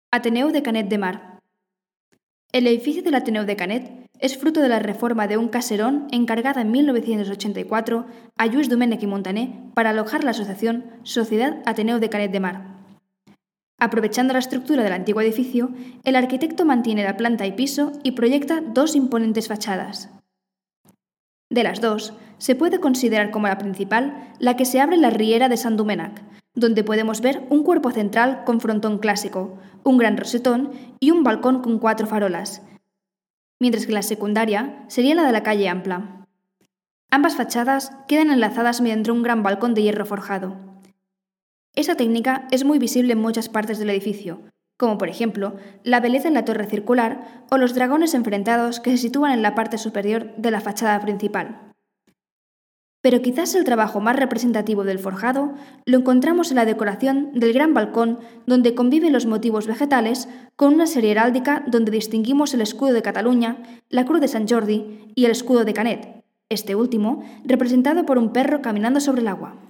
Ateneu de Canet de Mar. El edificio del Ateneu de Canet es fruto de la reforma de un caserón encargada en 1984 a Lluís Domènech i Montaner para alojar la asociación Sociedad Ateneu de Canet de Mar. Aprovechando la estructura del antiguo edificio, el arquitecto mantiene la planta y piso y proyecta dos imponentes fachadas. De las dos, se puede considerar como la principal la que se abre en la riera de Sant Domènec, donde podemos ver un cuerpo central con frontón clásico, un gran rosetón y un balcón con 4 farolas, mientras que la secundaria sería la de la calle Ampla. Ambas fachadas quedan enlazadas mediante un gran balcón de hierro forjado. Esa técnica es muy visible en muchas partes del edificio, como por ejemplo la belleza en la torre circular o los dragones enfrentados que se sitúan en la parte superior de la fachada principal. Pero quizás el trabajo más representativo del forjado lo encontramos en la decoración del gran balcón donde conviven los motivos vegetales con una serie heráldica donde distinguimos el escudo de Cataluña, la cruz de Sant Jordi y el escudo de Canet, este último representado por un perro caminando sobre el agua.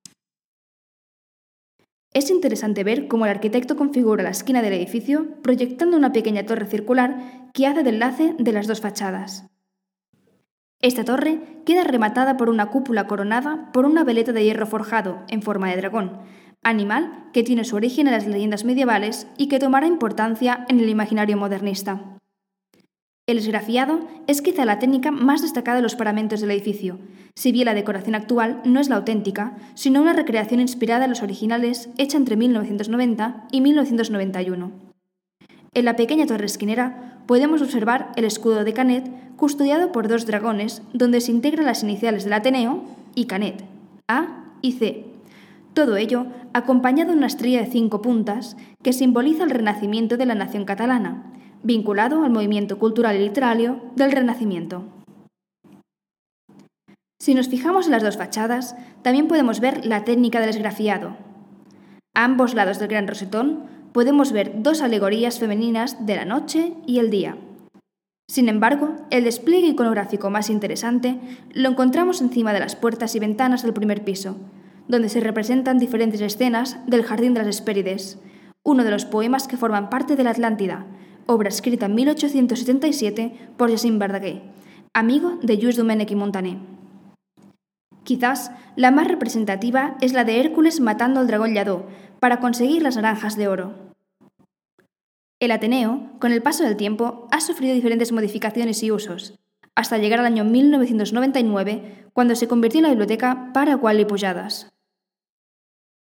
Es interesante ver cómo el arquitecto configura la esquina del edificio proyectando una pequeña torre circular que hace de enlace de las dos fachadas. Esta torre queda rematada por una cúpula coronada por una veleta de hierro forjado en forma de dragón, animal que tiene su origen en las leyendas medievales y que tomará importancia en el imaginario modernista. El esgrafiado es quizá la técnica más destacada de los paramentos del edificio, si bien la decoración actual no es la auténtica, sino una recreación inspirada en los originales hecha entre 1990 y 1991. En la pequeña torre esquinera podemos observar el escudo de Canet custodiado por 2 dragones donde se integran las iniciales del Ateneo y Canet, A y C. Todo ello acompañado de una estrella de 5 puntas que simboliza el renacimiento de la nación catalana, vinculado al movimiento cultural y literario del Renacimiento. Si nos fijamos en las dos fachadas, también podemos ver la técnica del esgrafiado. A ambos lados del gran rosetón podemos ver 2 alegorías femeninas de la noche y el día. Sin embargo, el despliegue iconográfico más interesante lo encontramos encima de las puertas y ventanas del primer piso, donde se representan diferentes escenas del Jardín de las Hespérides, uno de los poemas que forman parte de la Atlántida, obra escrita en 1877 por Jacint Verdaguer, amigo de Lluís Domènech i Montaner. Quizás la más representativa es la de Hércules matando al dragón Lladó para conseguir las naranjas de oro. El Ateneo, con el paso del tiempo, ha sufrido diferentes modificaciones y usos, hasta llegar al año 1999, cuando se convirtió en la biblioteca Pare Gual i Pujades.